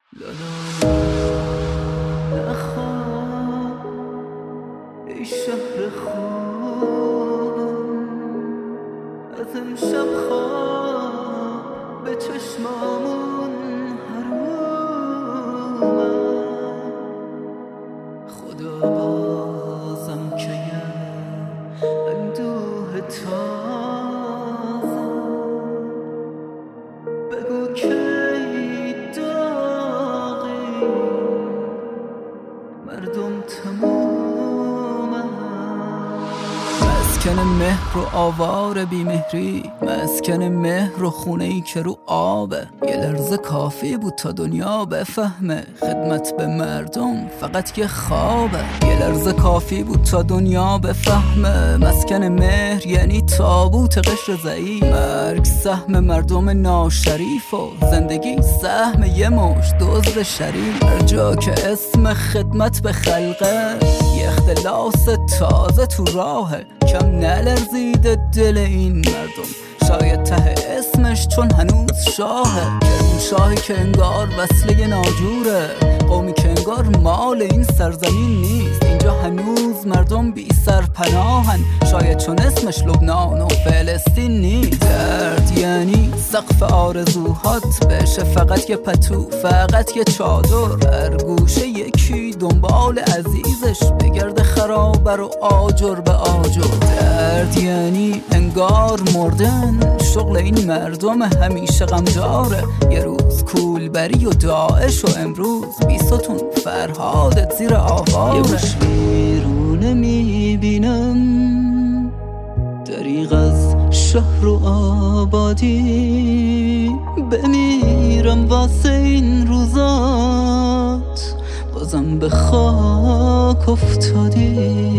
نخواب ای شهر خواب، از امشب خواب به چشمامون حرومم. خدا بازم که اندوه تازه، بگو کی داغی مردم تمومم. مسکن مهر و آوار بیمهری، مسکن مهر و خونه‌ای که رو آبه. یه لرزه کافی بود تا دنیا بفهمه خدمت به مردم فقط یه خوابه. یه لرزه کافی بود تا دنیا بفهمه مسکن مهر یعنی تابوت قشر ضعیف. مرگ سهم مردم ناشریف و زندگی سهم یه مش دزد شریف. هر جا که اسم خدمت به خلقه، یه اختلاس تازه تو راهه. کم نلرزیده دل این مردم، شاید ته اسمش چون هنوز شاهه. اون شاهی که انگار وصله ناجوره، قومی که انگار مال این سرزمین نیست. اینجا هنوز مردم بی سرپناهن، شاید چون اسمش لبنان و فلسطین نیست. درد یعنی سقف آرزوهات بشه فقط یه پتو، فقط یه چادر. هر گوشه یکی دنبال عزیزش بگرد خرابر و آجر به آجر. درد یعنی انگار مردن، شغل این مردم همیشه غمجاره. یه روز کولبری و داعش و امروز بیستون فرهادت زیر آواره. یه گوش بیرونه میبینم دریغ از شهر و آبادی، بمیرم واسه این روزات بازم به خاک افتادی.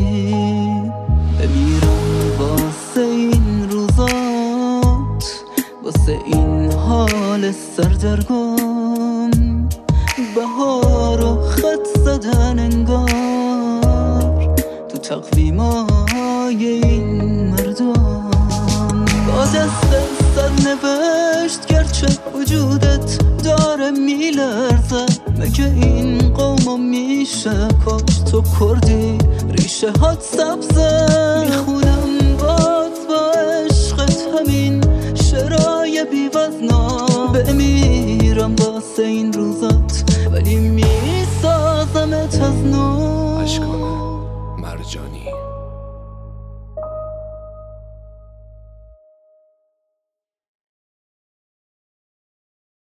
بمیرم واسه این روزات، واسه این حال سردرگم. بهار و خط زدن انگار تو تقویمای این مردم. با دست سر نوشت گرچه وجودت داره میلرزه. مگه این قومو میشه کاش تو کردی ریشه هات سبزه. میخونم باز با عشقت همین شعرهای بیوزنا. بمیرم واسه این روزات ولی میسازمت از نو. اشکان مرجانی.